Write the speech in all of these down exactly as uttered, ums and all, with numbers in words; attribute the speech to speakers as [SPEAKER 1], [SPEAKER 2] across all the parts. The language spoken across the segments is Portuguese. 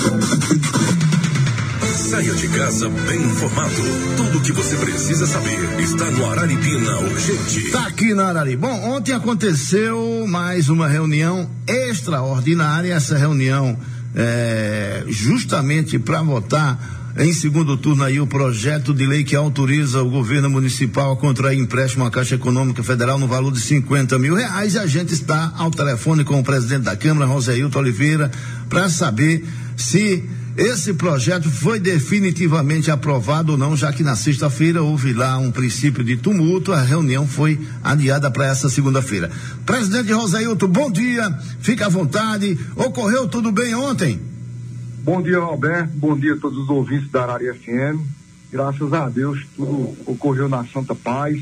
[SPEAKER 1] Saia de casa bem informado. Tudo o que você precisa saber está no Araripina Urgente.
[SPEAKER 2] Tá aqui na Arari. Bom, ontem aconteceu mais uma reunião extraordinária. Essa reunião é justamente para votar em segundo turno aí o projeto de lei que autoriza o governo municipal a contrair empréstimo à Caixa Econômica Federal no valor de cinquenta mil reais. E a gente está ao telefone com o presidente da Câmara, Roseilton Oliveira, para saber se esse projeto foi definitivamente aprovado ou não, já que na sexta-feira houve lá um princípio de tumulto. A reunião foi adiada para essa segunda-feira. Presidente Roseilton, bom dia, fica à vontade. Ocorreu tudo bem ontem?
[SPEAKER 3] Bom dia, Roberto, bom dia a todos os ouvintes da Arari F M. Graças a Deus tudo ocorreu na Santa Paz.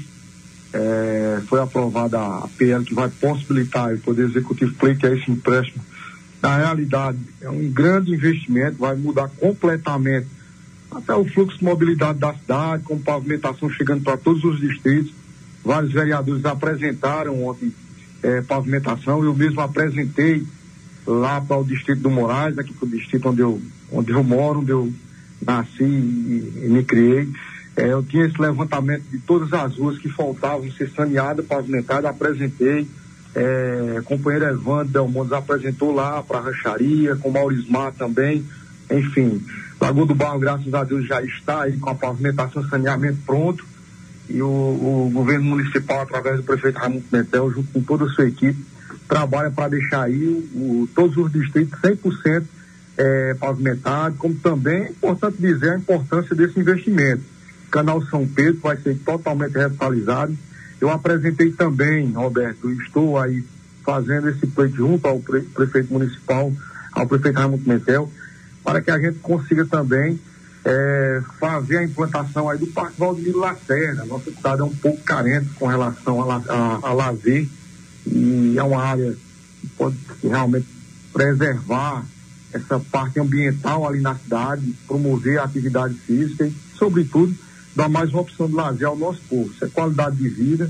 [SPEAKER 3] É, foi aprovada a P L que vai possibilitar o Poder Executivo pleitear esse empréstimo. Na realidade, é um grande investimento, vai mudar completamente até o fluxo de mobilidade da cidade, com pavimentação chegando para todos os distritos. Vários vereadores apresentaram ontem é, pavimentação, eu mesmo apresentei lá para o distrito do Moraes, aqui para o distrito onde eu, onde eu moro, onde eu nasci e, e me criei. É, eu tinha esse levantamento de todas as ruas que faltavam ser saneadas, pavimentadas, apresentei. É, companheiro Evandro Delmontes apresentou lá para a rancharia, com Maurismar também, enfim, Lagoa do Barro, graças a Deus, já está aí com a pavimentação e saneamento pronto, e o, o governo municipal, através do prefeito Raimundo Pimentel, junto com toda a sua equipe, trabalha para deixar aí o, todos os distritos cem por cento é, pavimentados, como também é importante dizer a importância desse investimento. Canal São Pedro vai ser totalmente revitalizado. Eu apresentei também, Roberto, estou aí fazendo esse pleito junto ao pre- prefeito municipal, ao prefeito Raimundo Pimentel, para que a gente consiga também é, fazer a implantação aí do Parque Valdemiro Lacerda. Nossa cidade é um pouco carente com relação a, la- a, a lazer, e é uma área que pode realmente preservar essa parte ambiental ali na cidade, promover a atividade física e, sobretudo, dar mais uma opção de lazer ao nosso povo. Isso é qualidade de vida,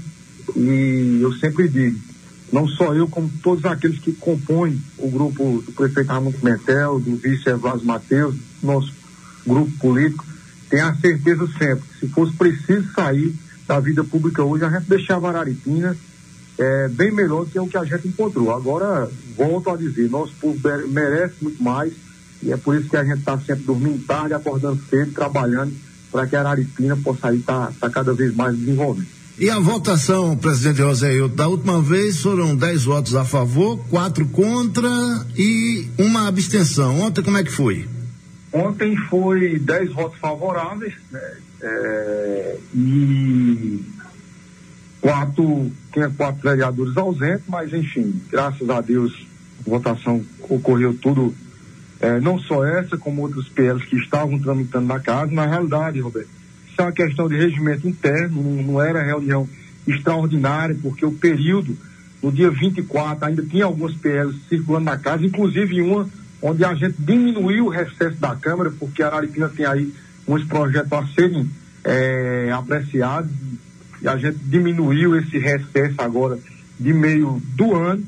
[SPEAKER 3] e eu sempre digo, não só eu, como todos aqueles que compõem o grupo do prefeito Raimundo Pimentel, do vice Evásio Mateus, nosso grupo político, tem a certeza sempre que se fosse preciso sair da vida pública hoje, a gente deixava a Araripina é, bem melhor do que o que a gente encontrou. Agora, volto a dizer, nosso povo merece muito mais, e é por isso que a gente está sempre dormindo tarde, acordando cedo, trabalhando, para que a Araripina possa estar tá, tá cada vez mais desenvolvida.
[SPEAKER 2] E a votação, presidente Roseilton, da última vez foram dez votos a favor, quatro contra e uma abstenção. Ontem como é que foi?
[SPEAKER 3] Ontem foi dez votos favoráveis, né? É, e quatro, tinha quatro vereadores ausentes, mas enfim, graças a Deus a votação ocorreu tudo. É, não só essa, como outros P Ls que estavam tramitando na casa. Na realidade, Roberto, isso é uma questão de regimento interno, não, não era reunião extraordinária, porque o período, no dia vinte e quatro, ainda tinha alguns P Ls circulando na casa, inclusive uma onde a gente diminuiu o recesso da Câmara, porque a Araripina tem aí uns projetos a serem é, apreciados, e a gente diminuiu esse recesso agora de meio do ano.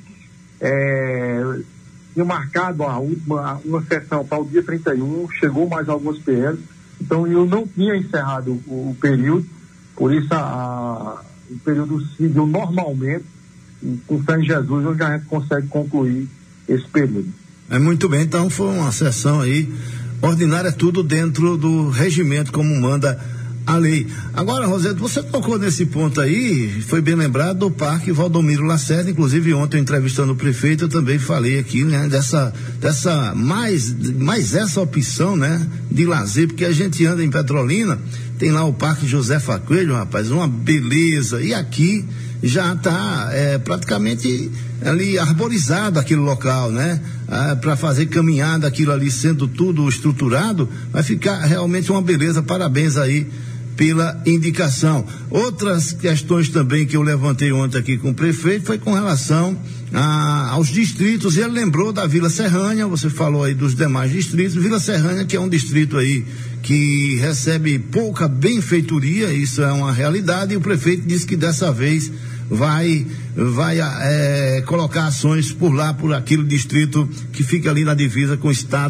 [SPEAKER 3] É, tinha marcado a última, uma sessão para o dia trinta e um, chegou mais alguns P Ls, então eu não tinha encerrado o, o período, por isso a, a, o período seguiu normalmente, e com fé em Jesus, hoje a gente consegue concluir esse período.
[SPEAKER 2] É muito bem, então foi uma sessão aí ordinária, tudo dentro do regimento, como manda a lei. Agora, Roseilton, você tocou nesse ponto aí, foi bem lembrado do Parque Valdemiro Lacerda, inclusive ontem entrevistando o prefeito, eu também falei aqui, né, dessa, dessa, mais, mais essa opção, né, de lazer, porque a gente anda em Petrolina, tem lá o Parque Josefa Coelho, rapaz, uma beleza, e aqui já está é, praticamente ali arborizado aquele local, né? Ah, para fazer caminhada, aquilo ali sendo tudo estruturado, vai ficar realmente uma beleza. Parabéns aí pela indicação. Outras questões também que eu levantei ontem aqui com o prefeito foi com relação a, aos distritos. Ele lembrou da Vila Serrânia, você falou aí dos demais distritos. Vila Serrânia, que é um distrito aí que recebe pouca benfeitoria, isso é uma realidade, e o prefeito disse que dessa vez vai vai é, colocar ações por lá, por aquele distrito que fica ali na divisa com o estado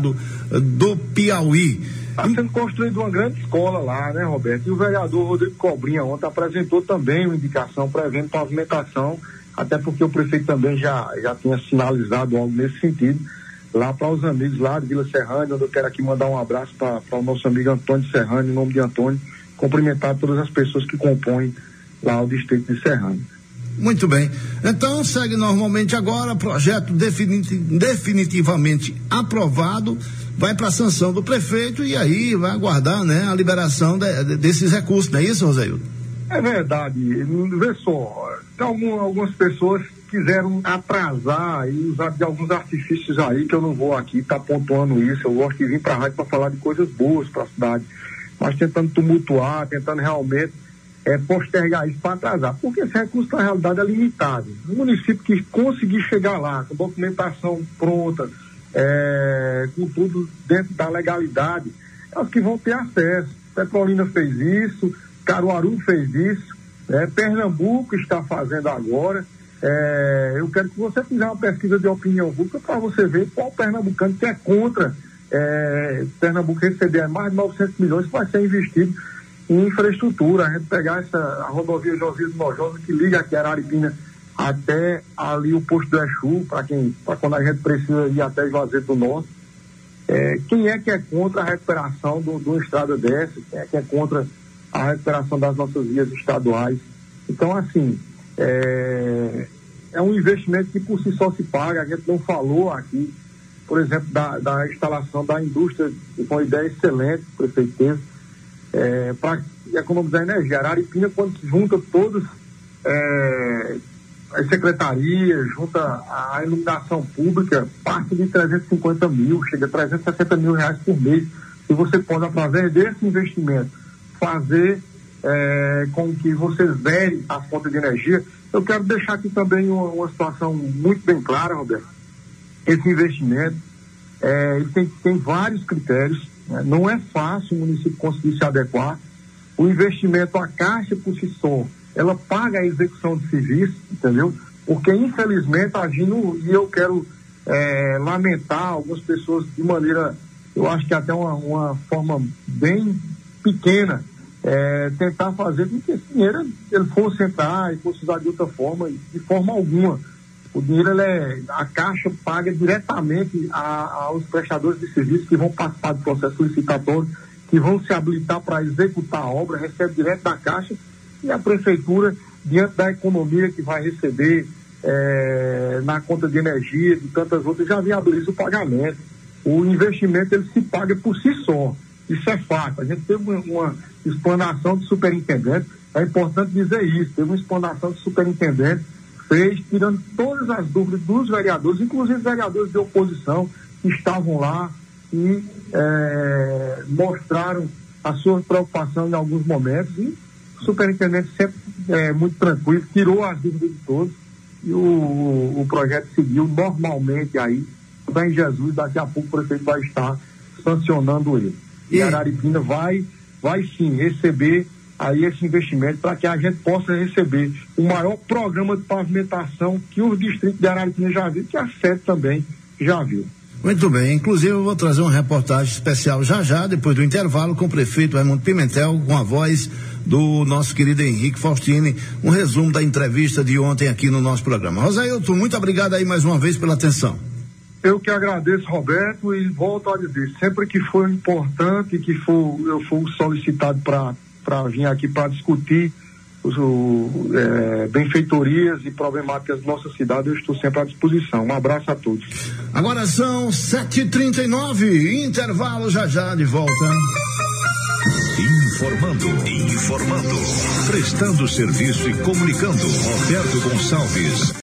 [SPEAKER 2] do Piauí.
[SPEAKER 3] Está sendo construída uma grande escola lá, né, Roberto? E o vereador Rodrigo Cobrinha ontem apresentou também uma indicação prevendo pavimentação, até porque o prefeito também já, já tinha sinalizado algo nesse sentido, lá para os amigos lá de Vila Serrânia, onde eu quero aqui mandar um abraço para o nosso amigo Antônio Serrânia, em nome de Antônio, cumprimentar todas as pessoas que compõem lá o distrito de Serrânia.
[SPEAKER 2] Muito bem. Então, segue normalmente agora, projeto definiti- definitivamente aprovado, vai para a sanção do prefeito e aí vai aguardar, né, a liberação de, de, desses recursos, não é isso, Rosaildo?
[SPEAKER 3] É verdade. Vê só, algum, algumas pessoas quiseram atrasar e usar de alguns artifícios aí, que eu não vou aqui estar tá pontuando isso. Eu gosto de vir para a rádio para falar de coisas boas para a cidade, mas tentando tumultuar, tentando realmente é, postergar isso para atrasar, porque esse recurso na realidade é limitado. O município que conseguir chegar lá com documentação pronta, é, com tudo dentro da legalidade, é os que vão ter acesso. Petrolina fez isso, Caruaru fez isso, né? Pernambuco está fazendo agora. É, eu quero que você fizer uma pesquisa de opinião pública para você ver qual pernambucano que é contra é, Pernambuco receber mais de novecentos milhões que vai ser investido em infraestrutura. A gente pegar essa a rodovia Josias Nojosa que liga aqui a Araripina até ali o posto do Exu, para quem, para quando a gente precisa ir até Juazeiro do Norte. É, quem é que é contra a recuperação do, do estrada dessa? Quem é que é contra a recuperação das nossas vias estaduais? Então, assim, é, é um investimento que por si só se paga. A gente não falou aqui, por exemplo, da, da instalação da indústria, com uma ideia excelente, o prefeito teve, é, para economizar energia. Araripina, quando se junta todos é, as secretarias, junta a iluminação pública, parte de trezentos e cinquenta mil, chega a trezentos e sessenta mil reais por mês. E você pode, através desse investimento, fazer é, com que você zere a fonte de energia. Eu quero deixar aqui também uma, uma situação muito bem clara, Roberto. Esse investimento é, ele tem, tem vários critérios, né? Não é fácil o município conseguir se adequar. O investimento, a Caixa por si só, ela paga a execução de serviço, entendeu? Porque, infelizmente, agindo, e eu quero é, lamentar algumas pessoas de maneira, eu acho que até uma, uma forma bem pequena, é, tentar fazer com que esse dinheiro ele fosse entrar e fosse usar de outra forma, de forma alguma. O dinheiro, ele é, a Caixa paga diretamente a, aos prestadores de serviço que vão participar do processo licitatório, que vão se habilitar para executar a obra, recebe direto da Caixa, e a Prefeitura, diante da economia que vai receber é, na conta de energia, de tantas outras, já viabiliza o pagamento. O investimento, ele se paga por si só. Isso é fato. A gente teve uma, uma explanação de superintendente, é importante dizer isso, teve uma explanação de superintendente, fez, tirando todas as dúvidas dos vereadores, inclusive vereadores de oposição, que estavam lá e é, mostraram a sua preocupação em alguns momentos, e o superintendente sempre é, muito tranquilo, tirou as dúvidas de todos, e o, o projeto seguiu normalmente aí, bem Jesus, daqui a pouco o prefeito vai estar sancionando ele. E, e Araripina vai, vai sim receber aí esse investimento para que a gente possa receber o maior programa de pavimentação que o distrito de Araripina já viu, que a sede também já viu.
[SPEAKER 2] Muito bem, inclusive eu vou trazer uma reportagem especial já já, depois do intervalo, com o prefeito Raimundo Pimentel, com a voz do nosso querido Henrique Faustini, um resumo da entrevista de ontem aqui no nosso programa. Rosailton, muito obrigado aí mais uma vez pela atenção.
[SPEAKER 3] Eu que agradeço, Roberto, e volto a dizer, sempre que for importante, que for, eu for solicitado para para vir aqui para discutir os, o, é, benfeitorias e problemáticas da nossa cidade, eu estou sempre à disposição. Um abraço a todos.
[SPEAKER 2] Agora são sete e trinta e nove, intervalo já já de volta.
[SPEAKER 1] Informando, informando, prestando serviço e comunicando. Roberto Gonçalves.